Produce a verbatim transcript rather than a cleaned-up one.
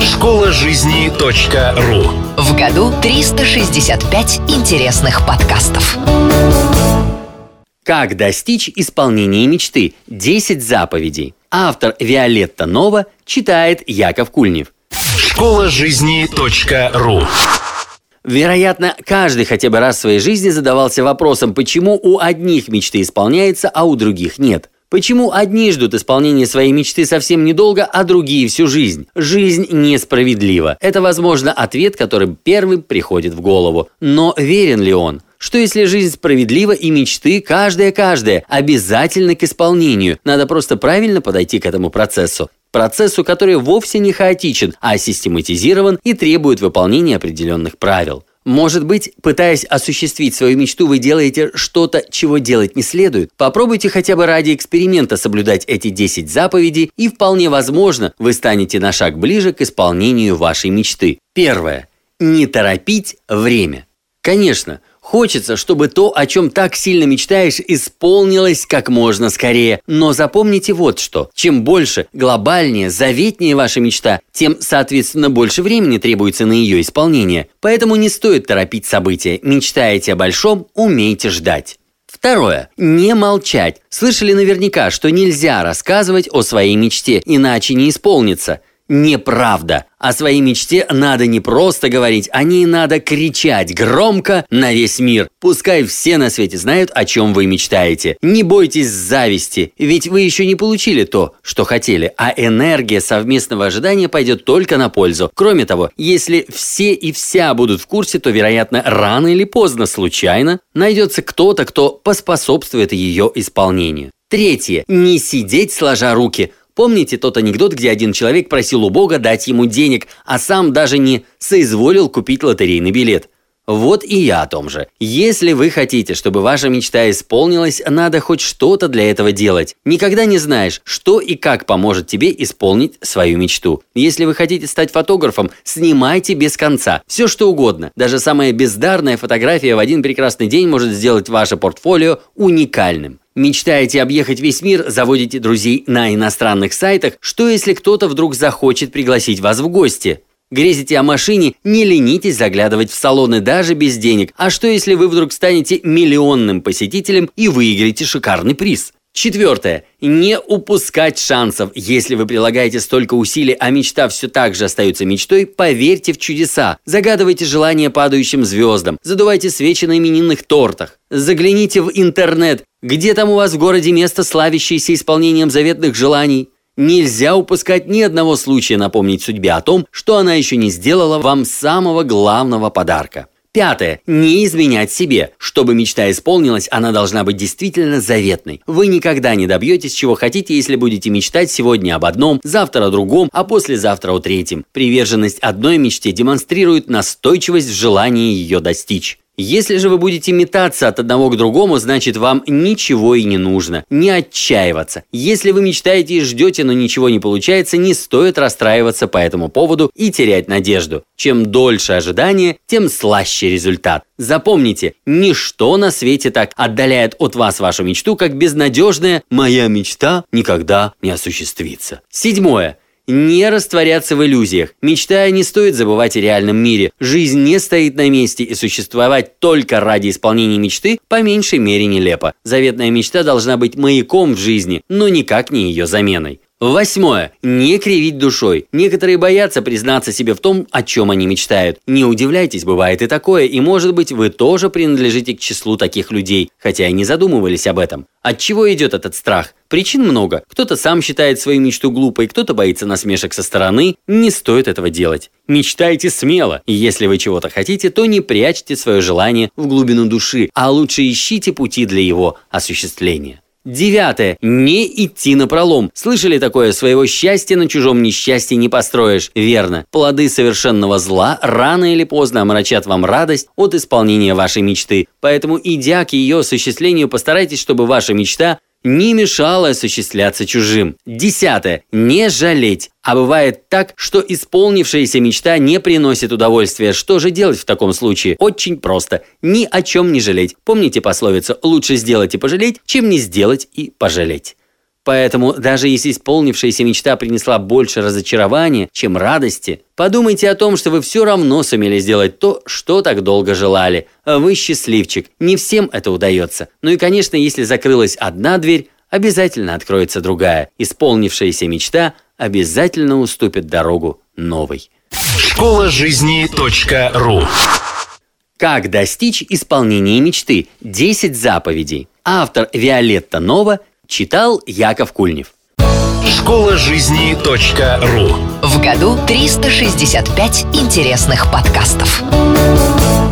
школа жизни точка ру. В году триста шестьдесят пять интересных подкастов. Как достичь исполнения мечты? десять заповедей. Автор Виолетта Нова, читает Яков Кульнев. школа жизни точка ру. Вероятно, каждый хотя бы раз в своей жизни задавался вопросом, почему у одних мечты исполняется, а у других нет. Почему одни ждут исполнения своей мечты совсем недолго, а другие всю жизнь? Жизнь несправедлива. Это, возможно, ответ, который первым приходит в голову. Но верен ли он? Что если жизнь справедлива и мечты, каждая-каждая, обязательны к исполнению? Надо просто правильно подойти к этому процессу. Процессу, который вовсе не хаотичен, а систематизирован и требует выполнения определенных правил. Может быть, пытаясь осуществить свою мечту, вы делаете что-то, чего делать не следует? Попробуйте хотя бы ради эксперимента соблюдать эти десять заповедей, и вполне возможно, вы станете на шаг ближе к исполнению вашей мечты. Первое. Не торопить время. Конечно, хочется, чтобы то, о чем так сильно мечтаешь, исполнилось как можно скорее. Но запомните вот что. Чем больше, глобальнее, заветнее ваша мечта, тем, соответственно, больше времени требуется на ее исполнение. Поэтому не стоит торопить события. Мечтаете о большом, умейте ждать. Второе. Не молчать. Слышали наверняка, что нельзя рассказывать о своей мечте, иначе не исполнится. Неправда. О своей мечте надо не просто говорить, о ней надо кричать громко на весь мир. Пускай все на свете знают, о чем вы мечтаете. Не бойтесь зависти, ведь вы еще не получили то, что хотели, а энергия совместного ожидания пойдет только на пользу. Кроме того, если все и вся будут в курсе, то, вероятно, рано или поздно, случайно, найдется кто-то, кто поспособствует ее исполнению. Третье. Не сидеть сложа руки. Помните тот анекдот, где один человек просил у Бога дать ему денег, а сам даже не соизволил купить лотерейный билет? Вот и я о том же. Если вы хотите, чтобы ваша мечта исполнилась, надо хоть что-то для этого делать. Никогда не знаешь, что и как поможет тебе исполнить свою мечту. Если вы хотите стать фотографом, снимайте без конца. Все что угодно. Даже самая бездарная фотография в один прекрасный день может сделать ваше портфолио уникальным. Мечтаете объехать весь мир, заводите друзей на иностранных сайтах? Что если кто-то вдруг захочет пригласить вас в гости? Грезите о машине? Не ленитесь заглядывать в салоны даже без денег. А что если вы вдруг станете миллионным посетителем и выиграете шикарный приз? Четвертое. Не упускать шансов. Если вы прилагаете столько усилий, а мечта все так же остается мечтой, поверьте в чудеса. Загадывайте желания падающим звездам. Задувайте свечи на именинных тортах. Загляните в интернет. Где там у вас в городе место, славящееся исполнением заветных желаний? Нельзя упускать ни одного случая напомнить судьбе о том, что она еще не сделала вам самого главного подарка. Пятое. Не изменять себе. Чтобы мечта исполнилась, она должна быть действительно заветной. Вы никогда не добьетесь, чего хотите, если будете мечтать сегодня об одном, завтра о другом, а послезавтра о третьем. Приверженность одной мечте демонстрирует настойчивость в желании ее достичь. Если же вы будете метаться от одного к другому, значит, вам ничего и не нужно. Не отчаиваться. Если вы мечтаете и ждете, но ничего не получается, не стоит расстраиваться по этому поводу и терять надежду. Чем дольше ожидание, тем слаще результат. Запомните, ничто на свете так отдаляет от вас вашу мечту, как безнадежная «моя мечта никогда не осуществится». Седьмое. Не растворяться в иллюзиях. Мечтая, не стоит забывать о реальном мире. Жизнь не стоит на месте, и существовать только ради исполнения мечты по меньшей мере нелепо. Заветная мечта должна быть маяком в жизни, но никак не ее заменой. Восьмое. Не кривить душой. Некоторые боятся признаться себе в том, о чем они мечтают. Не удивляйтесь, бывает и такое, и может быть вы тоже принадлежите к числу таких людей, хотя и не задумывались об этом. От чего идет этот страх? Причин много. Кто-то сам считает свою мечту глупой, кто-то боится насмешек со стороны. Не стоит этого делать. Мечтайте смело. И если вы чего-то хотите, то не прячьте свое желание в глубину души, а лучше ищите пути для его осуществления. Девятое. Не идти напролом. Слышали такое? Своего счастья на чужом несчастье не построишь. Верно. Плоды совершенного зла рано или поздно омрачат вам радость от исполнения вашей мечты. Поэтому, идя к ее осуществлению, постарайтесь, чтобы ваша мечта не мешала осуществляться чужим. Десятое. Не жалеть. А бывает так, что исполнившаяся мечта не приносит удовольствия. Что же делать в таком случае? Очень просто. Ни о чем не жалеть. Помните пословицу «лучше сделать и пожалеть, чем не сделать и пожалеть». Поэтому даже если исполнившаяся мечта принесла больше разочарования, чем радости, подумайте о том, что вы все равно сумели сделать то, что так долго желали. Вы счастливчик. Не всем это удается. Ну и, конечно, если закрылась одна дверь, обязательно откроется другая. Исполнившаяся мечта обязательно уступит дорогу новой. школа жизни точка ру. Как достичь исполнения мечты? десять заповедей. Автор Виолетта Нова, читал Яков Кульнев. школа жизни точка ру. В году триста шестьдесят пять интересных подкастов.